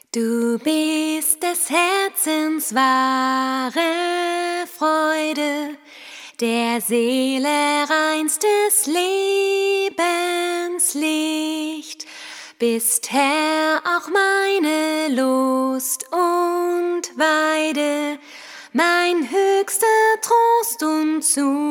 Du bist des Herzens wahre Freude, der Seele reinstes Lebenslicht. Bist Herr auch meine Lust und Weide, mein höchster Trost und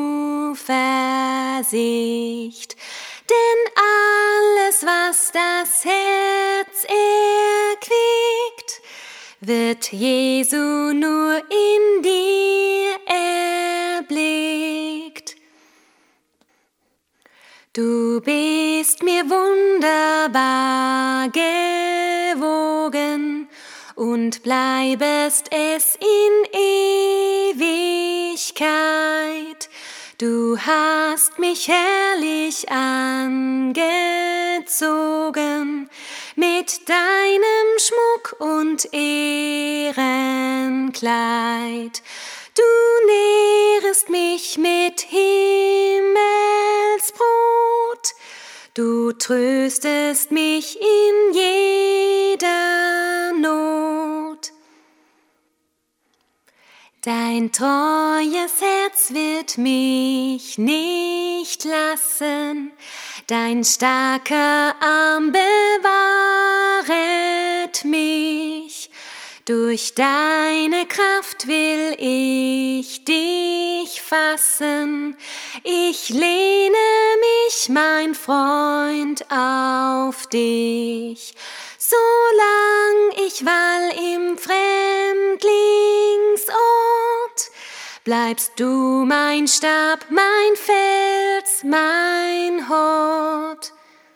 Zuversicht. Denn alles, was das Herz erquickt, wird Jesu nur in dir erblickt. Du bist mir wunderbar gewogen und bleibest es in Ewigkeit. Du hast mich herrlich angezogen mit deinem Schmuck und Ehrenkleid. Du nährest mich mit Himmelsbrot, du tröstest mich in jeder Not. Dein treues Herz wird mich nicht lassen, dein starker Arm bewahret mich. Durch deine Kraft will ich dich fassen, ich lehne mich, mein Freund, auf dich. Solang ich wall im Fremdlingsort, bleibst du mein Stab, mein Fels, mein Hort.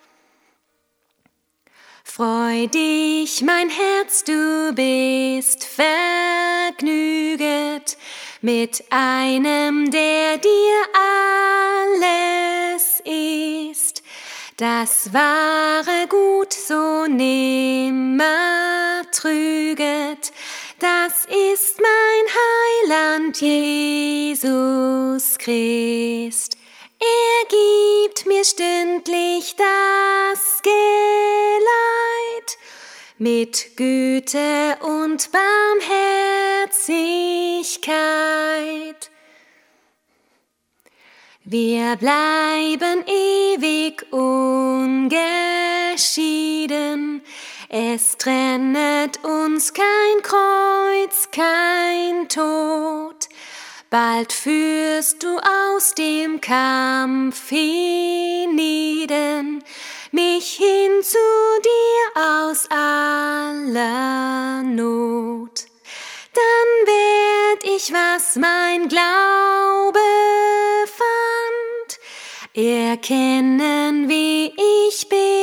Freu dich, mein Herz, du bist vergnüget mit einem, der dir alles ist. Das wahre Gut so nimmer trüget, das ist mein Heiland Jesus Christ. Er gibt mir stündlich das Geleit mit Güte und Barmherzigkeit. Wir bleiben ewig ungeschieden, es trennet uns kein Kreuz, kein Tod. Bald führst du aus dem Kampf hienieden mich hin zu dir aus aller Not. Dann werd ich, was mein Glaube fand, erkennen, wie ich bin.